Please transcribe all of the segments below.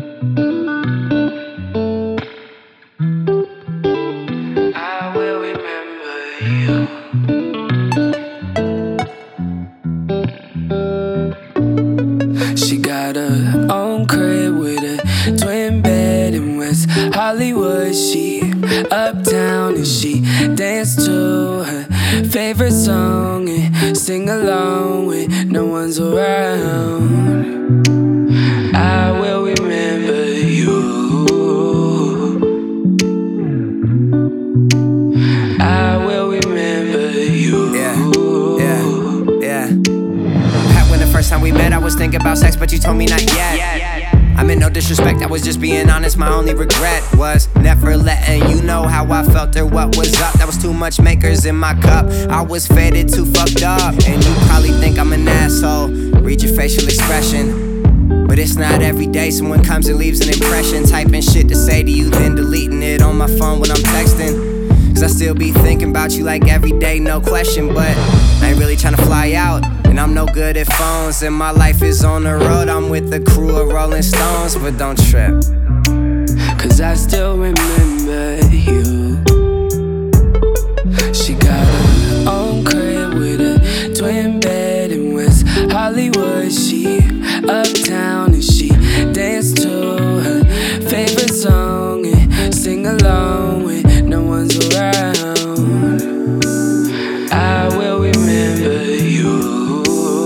I will remember you. She got her own crib with a twin bed in West Hollywood. She uptown and she danced to her favorite song and sing along when no one's around. I will remember you. I will remember you. Yeah. Back when the first time we met, I was thinking about sex, but you told me not yet. I meant no disrespect, I was just being honest. My only regret was never letting you know how I felt or what was up. That was too much makers in my cup. I was faded, too fucked up. And you probably think I'm an asshole. Read your facial expression. But it's not every day someone comes and leaves an impression. Typing shit to say to you, then deleting it on my phone when I'm texting. Cause I still be thinking about you like every day, no question. But I ain't really tryna fly out, and I'm no good at phones. And my life is on the road, I'm with the crew of Rolling Stones. But don't trip, cause I still remember you. She got her own crib with a twin bed in West Hollywood. She uptown and she danced to her favorite song and sing along when no one's around. I will remember you.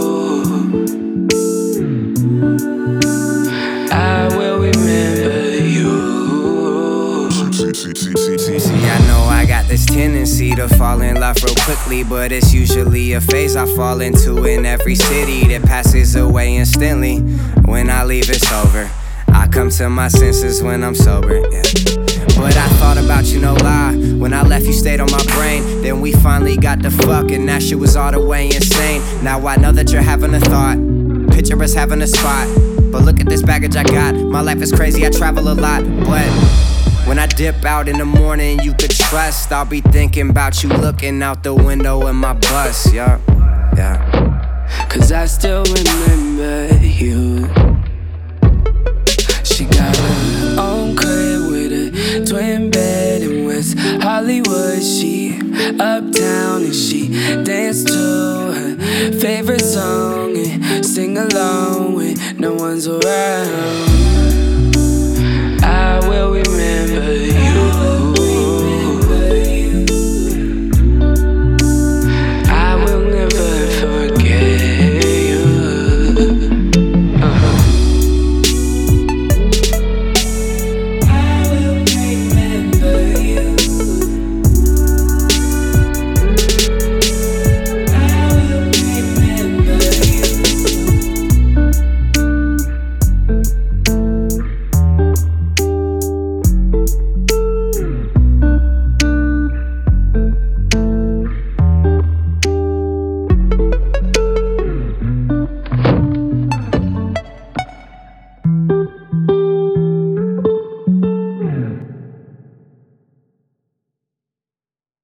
I will remember you. See, I know I got this tendency to fall in love real quickly, but it's usually a phase I fall into in every city that passes away instantly. When I leave, it's over. I come to my senses when I'm sober, yeah. But I thought about you, no lie. When I left, you stayed on my brain. Then we finally got to fuck, and that shit was all the way insane. Now I know that you're having a thought. Picture us having a spot. But look at this baggage I got. My life is crazy, I travel a lot. But when I dip out in the morning, you could trust I'll be thinking about you looking out the window in my bus, yeah. Cause I still remember you. She got her own crib with a twin bed in West Hollywood. She uptown and she danced to her favorite song and sing along when no one's around.